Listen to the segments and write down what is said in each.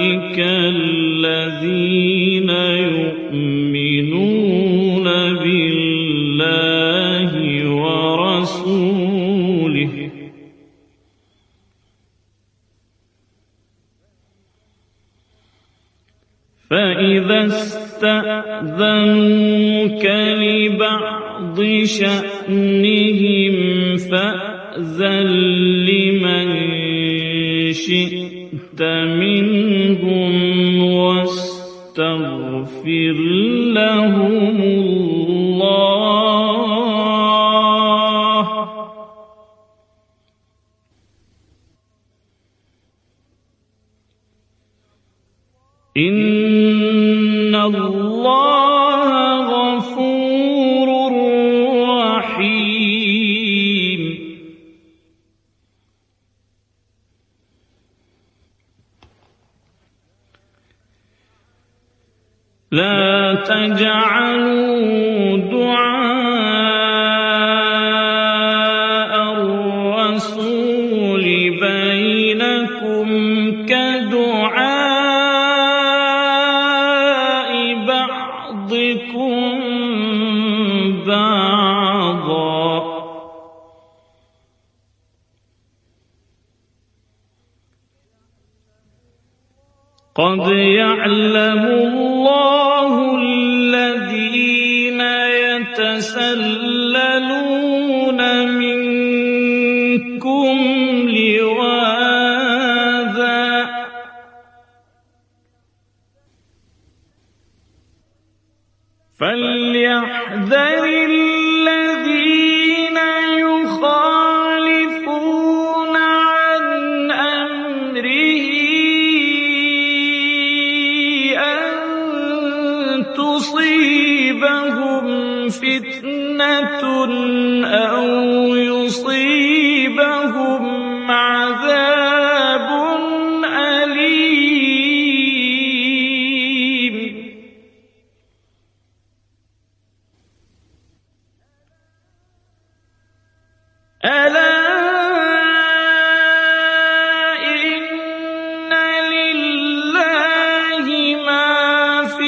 أولئك الذين يؤمنون بالله ورسوله فإذا استأذنوك لبعض شأنهم فأذن لمن شئت منهم واستغفر لهم الله إن الله غفور رحيم. لا تجعلوا دعاء الرسول بينكم كدعاء بعضكم بعضا قد يعلم الله الذين يتسللون منكم لواذا فليحذر الذين يخالفون عن أمره تصيبهم فتنة أو يصيبهم عذاب أليم. ألا إن لله ما في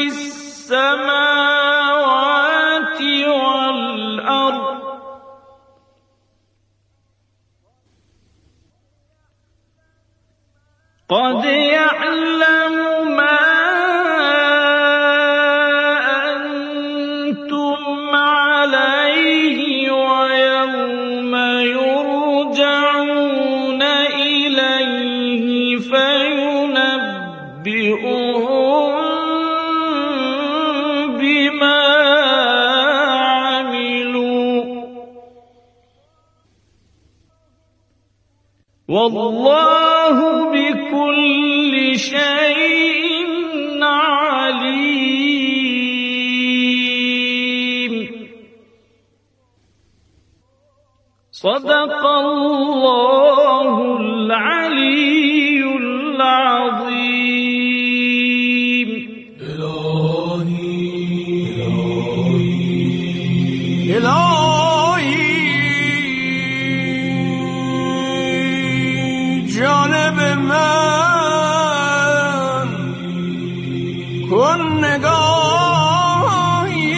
السماوات والأرض قد يعلم ما أنتم عليه ويوم يرجعون إليه فينبئهم بما عملوا والله بكل شيء عليم. صدق الله العلي العظيم. إلهي جانب من کن نگاهی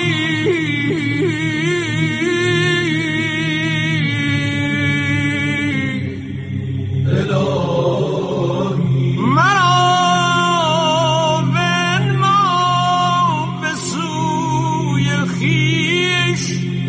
مرا بنما به سوی خویش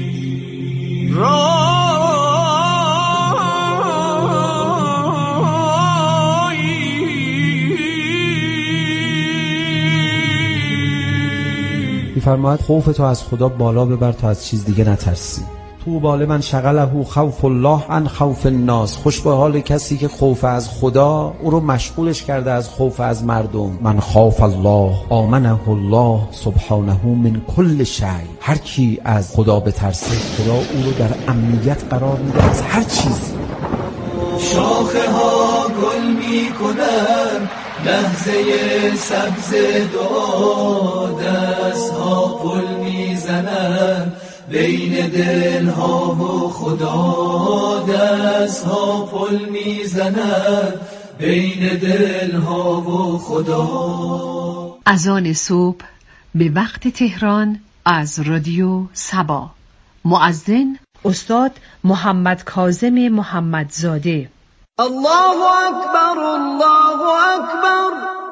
می‌فرماید خوف تو از خدا بالا ببر تا از چیز دیگه نترسی. طوبی لمن شغله خوف الله عن خوف الناس. خوش به حال کسی که خوف از خدا او رو مشغولش کرده از خوف از مردم. من خاف الله آمنه الله سبحانه من کل شیء. هر کی از خدا بترسه خدا او رو در امنیت قرار میده از هر چیزی. شاخه ها گل می کنن لحظه سبز دعا، دست ها پل می زنن بین دل ها و خدا، دست ها پل می زنن بین دلها و خدا. اذان صبح به وقت تهران از رادیو سبا. مؤذن استاد محمد کاظم محمدزاده. الله اکبر، الله اکبر،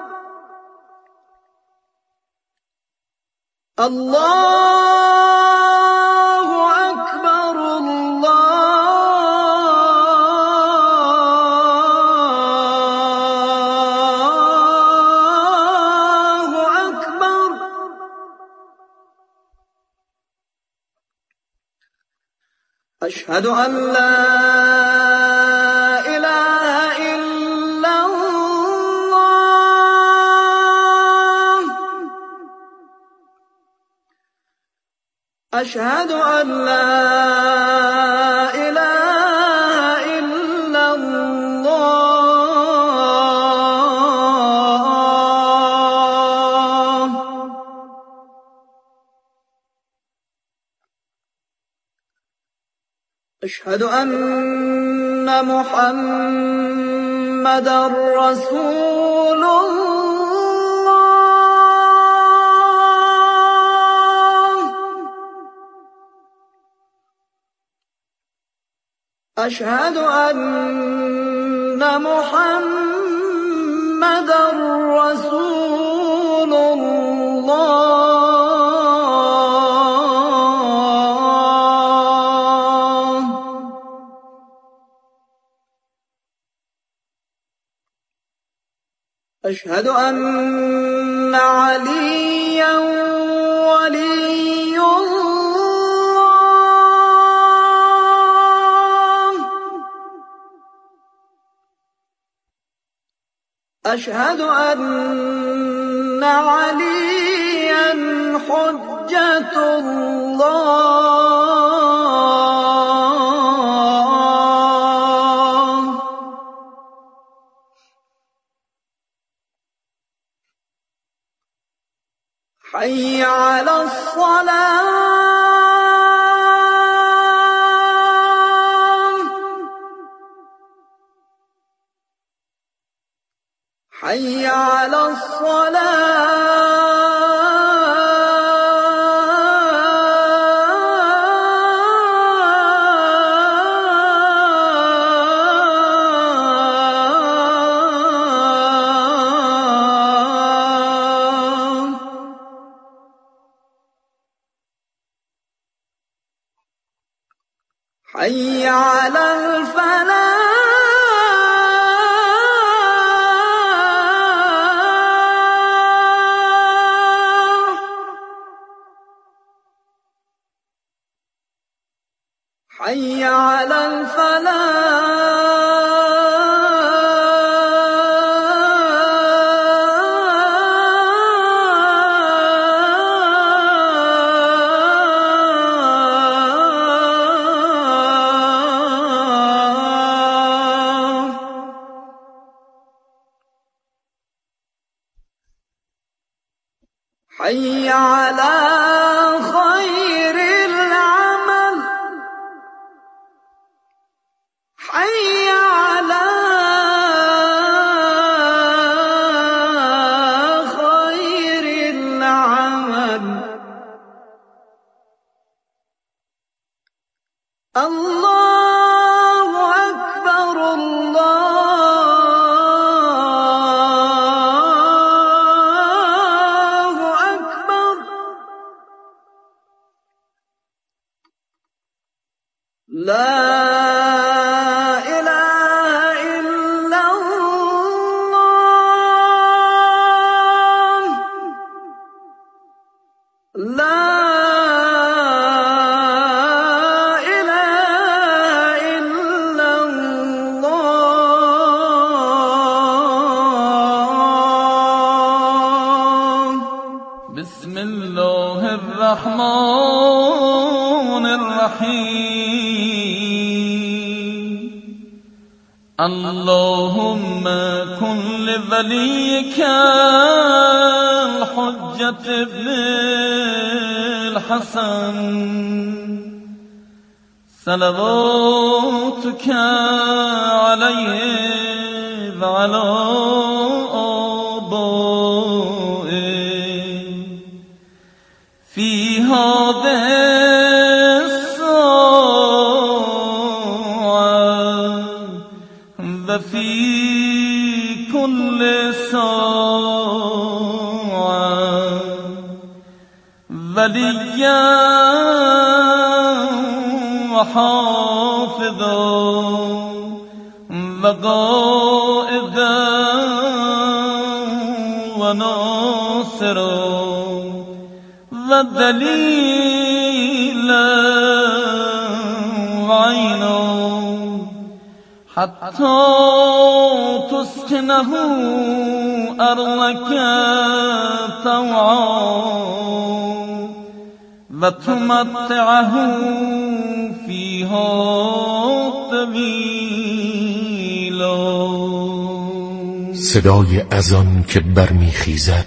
الله اکبر، الله اکبر. اشهد ان لا أشهد أن لا إله إلا الله. أشهد أن محمدًا رسول الله. أشهد أن محمدًا رسول الله. أشهد أن عليًّا ولي الله. أشهد أن عليًّا حجة الله. حي على الصلاة. حي على الصلاة. حي على الفلاح. حي على الفلاح. حي على خير العمل. حي على خير العمل. الله أكبر، الله أكبر. لا إله إلا الله. لا إله إلا الله. بسم الله الرحمن الرحيم. اللهم كن لوليك الحجة ابن الحسن صلواتك عليه وعلى آبائه في هذه الساعة وفي كل ساعة وليا وحافظا وقائدا وناصرا ودليلا وعينا حتى تسكنه أرضك طوعا وتمتعه فيها طویلا. صدای اذان که برمیخیزد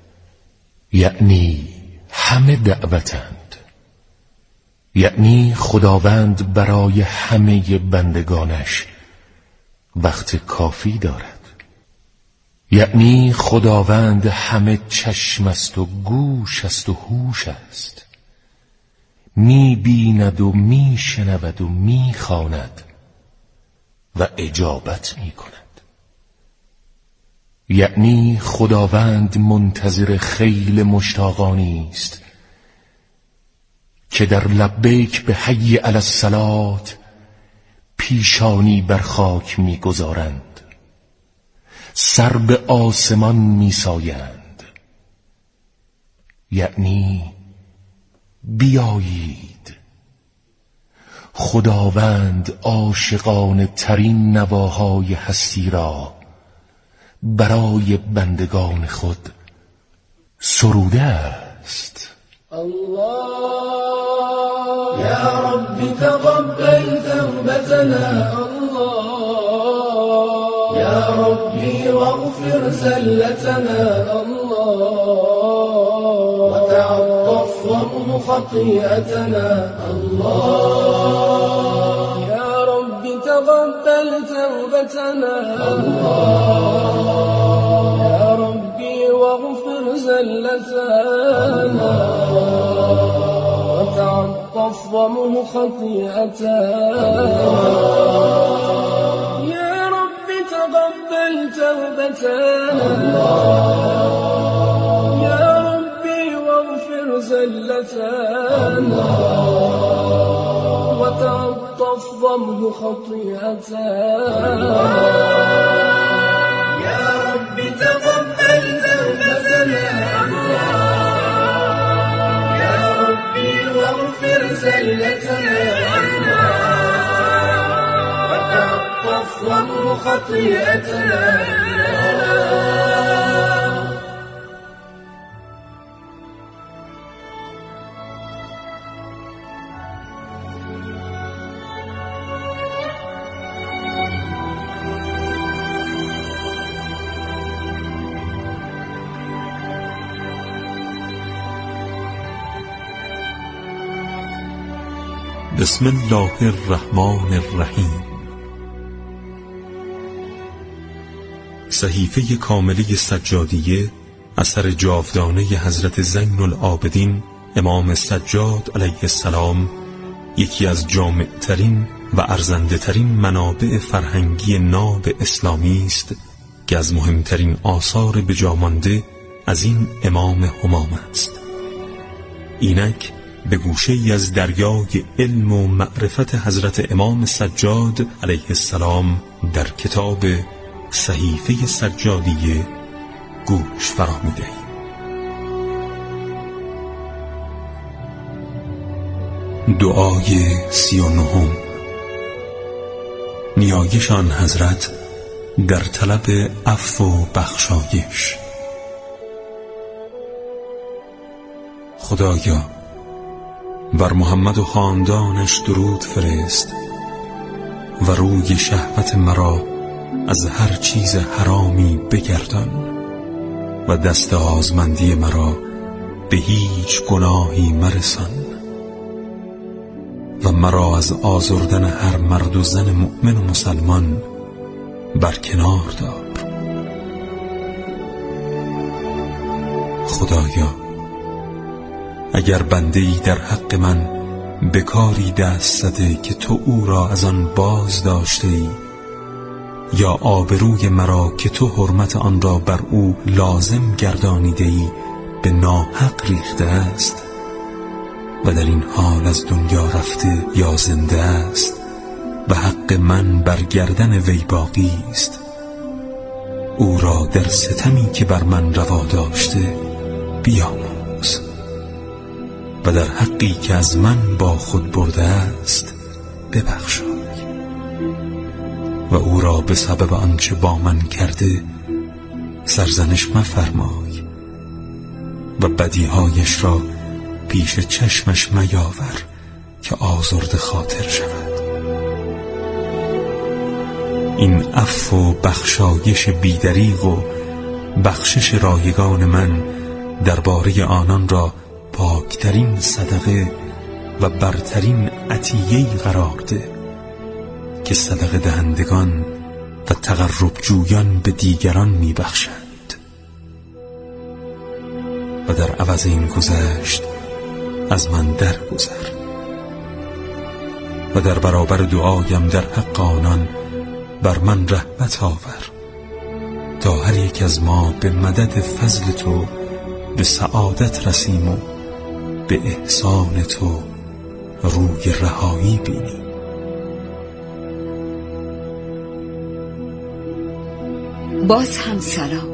یعنی همه دعوتند، یعنی خداوند برای همه بندگانش وقت کافی دارد، یعنی خداوند همه چشم است و گوش است و هوش است، می بیند و می شنود و می خواند و اجابت می کند. یعنی خداوند منتظر خیل مشتاقانی است که در لبیک به حی علی الصلاة پیشانی بر خاک می گذارند، سر به آسمان می سایند، یعنی بیایید. خداوند عاشقانه ترین نواهای هستی را برای بندگان خود سروده است. الله یا رب تقبل توبتنا، الله یا ربی واغفر زلتنا، الله وتعطف وامح خطيئتنا، الله يا رب تقبل توبتنا، الله يا ربي واغفر زلتنا وتعطف وامح خطيئتنا، يا رب تقبل توبتنا، زلتنا وتعطف ضمه خطيئتنا، يا رب تقبل توبتنا، يا ربي واغفر زلتنا وتعطف ضمه خطيئتنا. بسم الله الرحمن الرحیم. صحیفه کامله سجادیه اثر جاودانه حضرت زین العابدین امام سجاد علیه السلام، یکی از جامعترین و ارزنده‌ترین منابع فرهنگی ناب اسلامی است که از مهمترین آثار بجامانده از این امام همام است. اینک به گوشه‌ای از دریای علم و معرفت حضرت امام سجاد علیه السلام در کتاب صحیفه سجادیه گوش فرا می‌دهیم. دعای 39. نیایش آن حضرت در طلب عفو و بخشایش. خدایا بر محمد و خاندانش درود فرست و روی شهوت مرا از هر چیز حرامی بگردان و دست آزمندی مرا به هیچ گناهی مرسان و مرا از آزردن هر مرد و زن مؤمن و مسلمان برکنار دار. خدایا اگر بنده‌ای در حق من به کاری دست زده که تو او را از آن باز داشته ای، یا آبروی مرا که تو حرمت آن را بر او لازم گردانیده ای به ناحق ریخته است و در این حال از دنیا رفته یا زنده است و حق من بر گردن وی باقی است، او را در ستمی که بر من روا داشته بیاموز و در حقی که از من با خود برده است ببخشای و او را به سبب آنچه با من کرده سرزنش مفرمای و بدیهایش را پیش چشمش میاور که آزرده خاطر شود. این عفو و بخشایش بیدریغ و بخشش رایگان من درباره آنان را پاکترین صدقه و برترین عطیه‌ای قرار ده که صدقه دهندگان و تقرب جویان به دیگران می بخشند و در عوض این گذشت از من درگذر و در برابر دعایم در حق آنان بر من رحمت آور تا هر یک از ما به مدد فضل تو به سعادت رسیم و به احسان تو روی رهایی بینیم. باز هم سلام.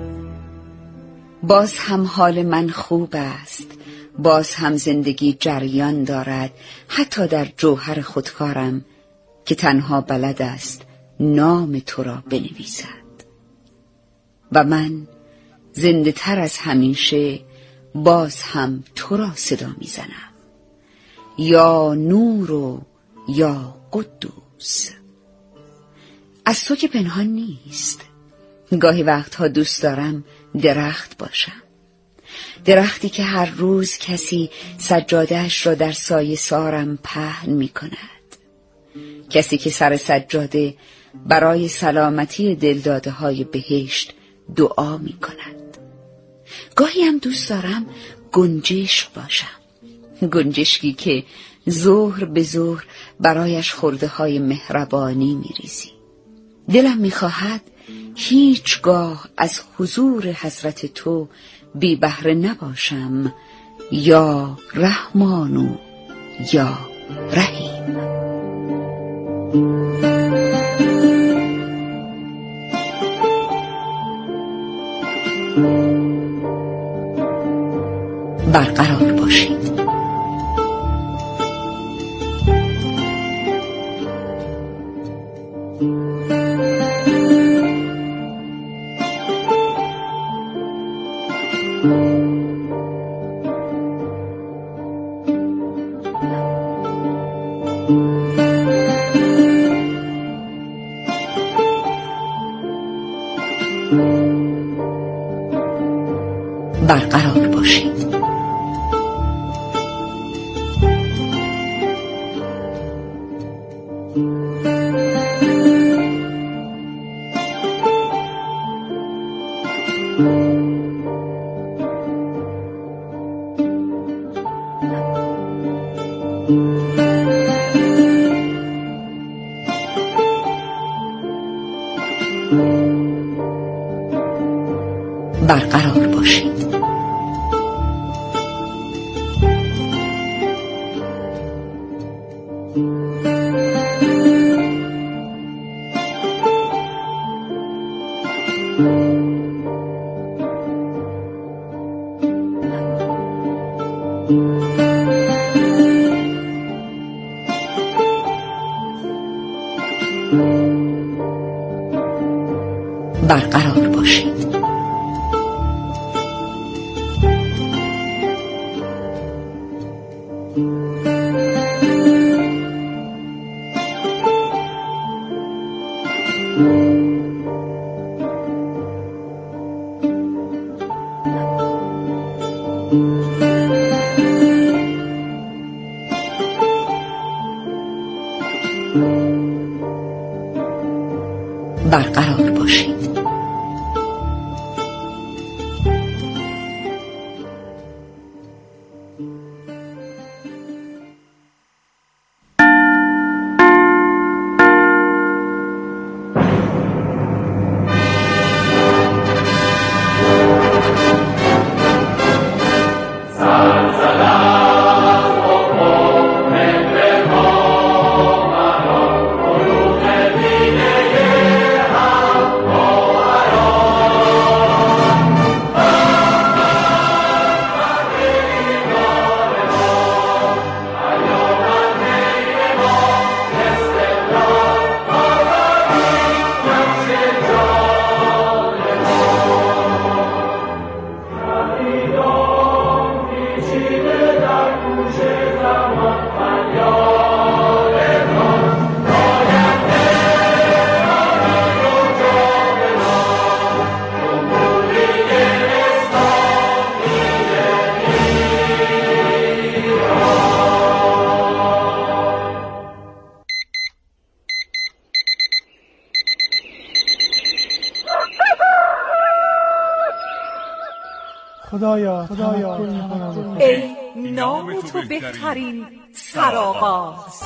باز هم حال من خوب است. باز هم زندگی جریان دارد، حتی در جوهر خودکارم که تنها بلد است نام تو را بنویسد. و من زنده تر از همیشه باز هم تو را صدا میزنم، یا نور و یا قدوس. از تو که پنهان نیست. گاهی وقتها دوست دارم درخت باشم، درختی که هر روز کسی سجاده‌اش را در سایه سارم پهن می کند، کسی که سر سجاده برای سلامتی دلداده های بهشت دعا می کند. گاهی هم دوست دارم گنجشک باشم، گنجشکی که ظهر به ظهر برایش خرده های مهربانی می ریزی. دلم می خواهد هیچگاه از حضور حضرت تو بی بهره نباشم، یا رحمانو یا رحیم. برقرار باشید. برقرار باشید. برقرار باشید. برقرار باشید. برقرار خدایا ای نام تو بهترین سرآغاز.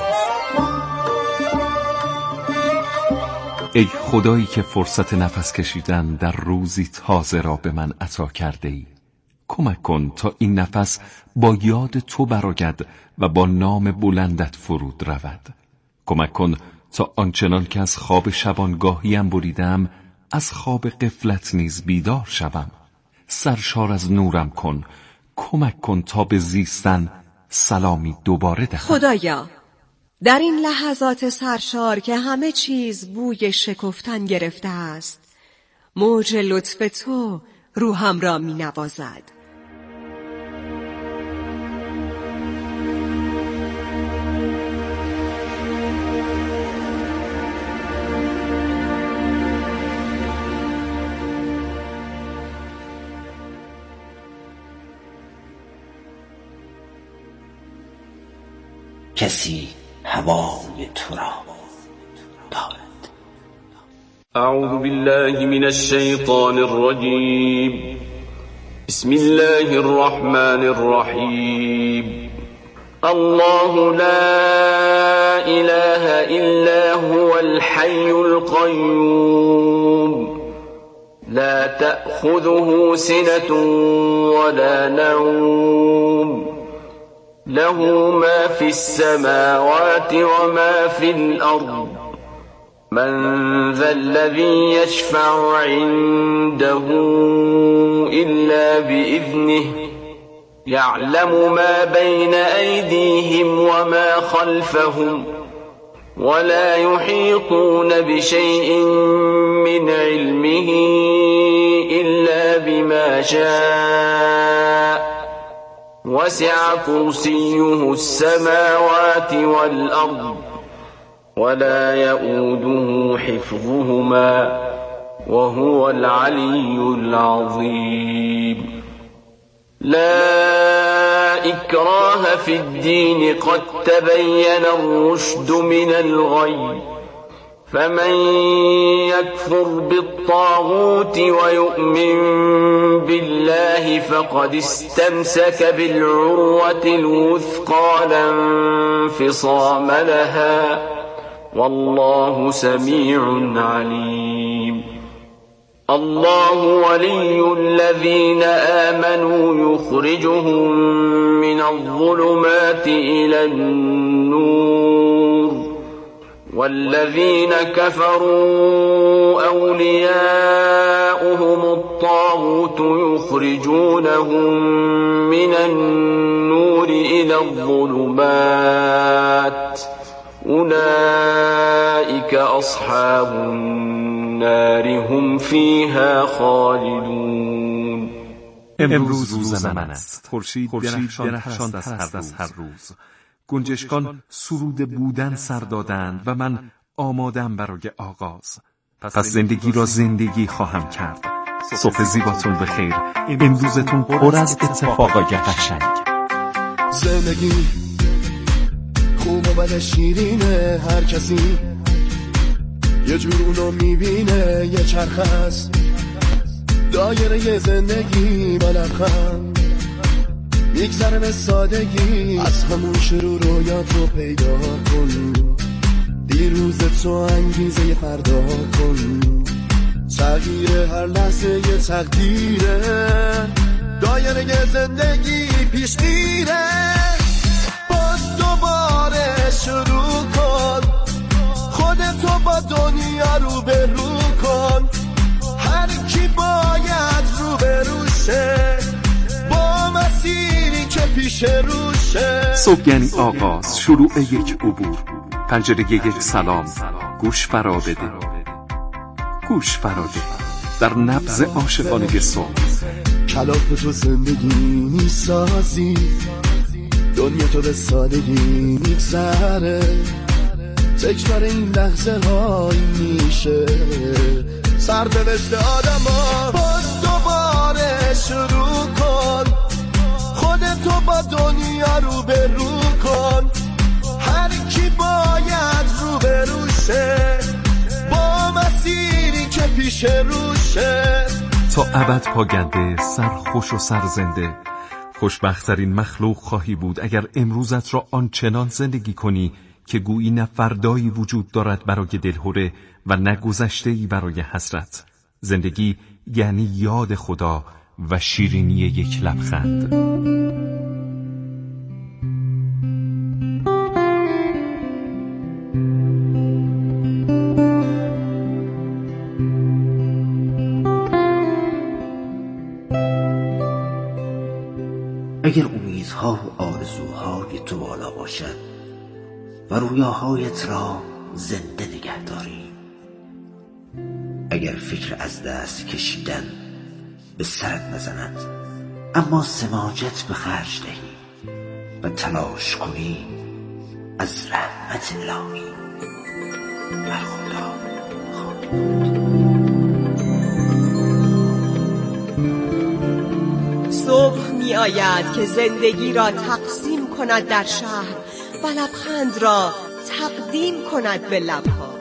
ای خدایی که فرصت نفس کشیدن در روزی تازه را به من عطا کرده ای، کمک کن تا این نفس با یاد تو برآید و با نام بلندت فرود رود. کمک کن تا آنچنان که از خواب شبانگاهیم بریدم از خواب غفلت نیز بیدار شوم. سرشار از نورم کن، کمک کن تا به زیستن سلامی دوباره دهم. خدایا در این لحظات سرشار که همه چیز بوی شکفتن گرفته است، موج لطف تو روحم را می نوازد. کسی هوای تو را دارد. اعوذ بالله من الشیطان الرجیم. بسم الله الرحمن الرحیم. الله لا اله الا هو الحي القيوم لا تأخذه سنة ولا نوم له ما في السماوات وما في الأرض من ذا الذي يشفع عنده إلا بإذنه يعلم ما بين أيديهم وما خلفهم ولا يحيطون بشيء من علمه إلا بما شاء وسع كرسيه السماوات والأرض ولا يؤوده حفظهما وهو العلي العظيم. لا إكراه في الدين قد تبين الرشد من الغي فمن يكفر بالطاغوت ويؤمن بالله فقد استمسك بالعروة الوثقى لا انفصام لها والله سميع عليم. الله ولي الذين آمنوا يخرجهم من الظلمات إلى النور والذين كفروا أولياؤهم الطاغوت يخرجونهم من النور إلى الظلمات أولئك أصحاب النار هم فيها خالدون. امروز روز من است. خورشید درخشان تر از هر روز. گنجشکان سرود بودن سر دادند و من آمادم برای آغاز. پس زندگی را زندگی خواهم کرد. صبح زیباتون بخیر. امروزتون پر از اتفاقای قشنگ. زندگی خوب و بد شیرینه، هر کسی یه جور اونو میبینه. یه چرخ هست دایره زندگی با لبخند میگذره به سادگی. از همون شروع رویاتو پیدا کن، دیروز تو انگیزه فردا کن. تغییر هر لحظه یه تقدیره، دایره زندگی پیش میره. باز دوباره شروع کن، خودتو با دنیا رو به رو کن. هر کی باید رو به روشه با مسیری که پیش روشه. صبح یعنی آغاز، شروع یک عبور، پنجره یک سلام. گوش فرا بده، گوش فرا بده در نبض عاشقانه صبح. کلاف تو زندگی میسازی، دنیا تو به سادگی میگذره. تکرار این لحظه هایی میشه سرنوشت آدما. باز دوباره شروع کن، خودتو با دنیا رو به رو کن. هر کی باید رو به روشه با مسیری که پیش روشه. تا ابد پاگنده، سرخوش و سرزنده. خوشبخت‌ترین مخلوق خواهی بود اگر امروزت را آنچنان زندگی کنی که گویی نه فردایی وجود دارد برای دلهره و نه گذشته‌ای برای حسرت. زندگی یعنی یاد خدا و شیرینی یک لبخند. اگر امیدها و آرزوهای تو بالا باشد و رویاهایت را زنده نگه داری، اگر فکر از دست کشیدن به سرت نزند اما سماجت به خرج دهی و تلاش کنی از رحمت الهی بر خدا خواهی بود. صبح می آید که زندگی را تقسیم کند در شهر و لبخند را تقدیم کند به لبها.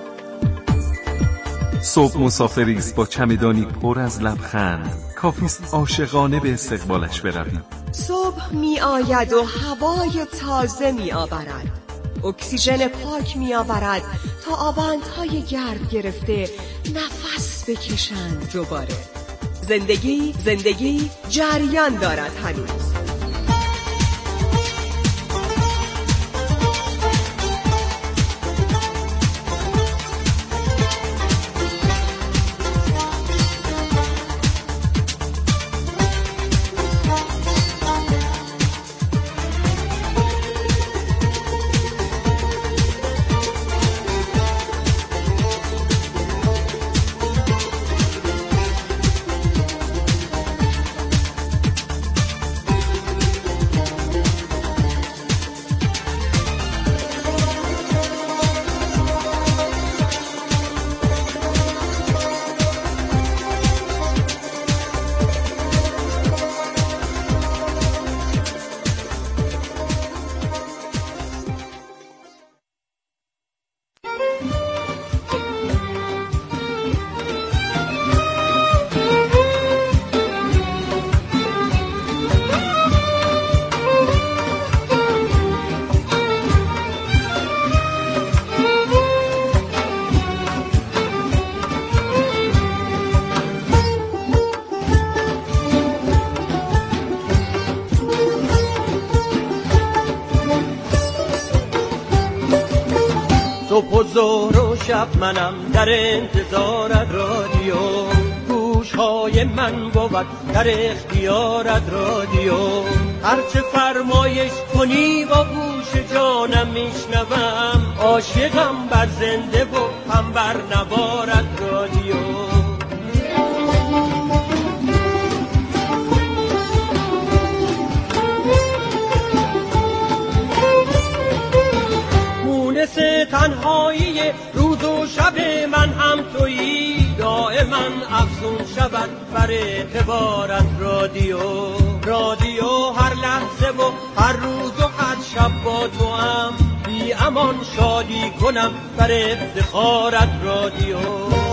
صبح مسافری است با چمدانی پر از لبخند، کافیست عاشقانه به استقبالش بروی. صبح می آید و هوای تازه می آورد، اکسیژن پاک می آورد تا آوندهای گرد گرفته نفس بکشند دوباره. زندگی جریان دارد هنوز. صبح و ظهر و شب منم در انتظارت رادیو، گوشهای من بود در اختیارت رادیو. هرچه فرمایش کنی با گوش جانم میشنوم، عاشقم بر زنده و هم بر نوارت رادیو. تنهایی روز و شب من هم تویی، دائما افزون شود بر اعتبارت رادیو هر لحظه و هر روز و هر شب با تو هم بی امان شادی کنم بر افتخارت رادیو.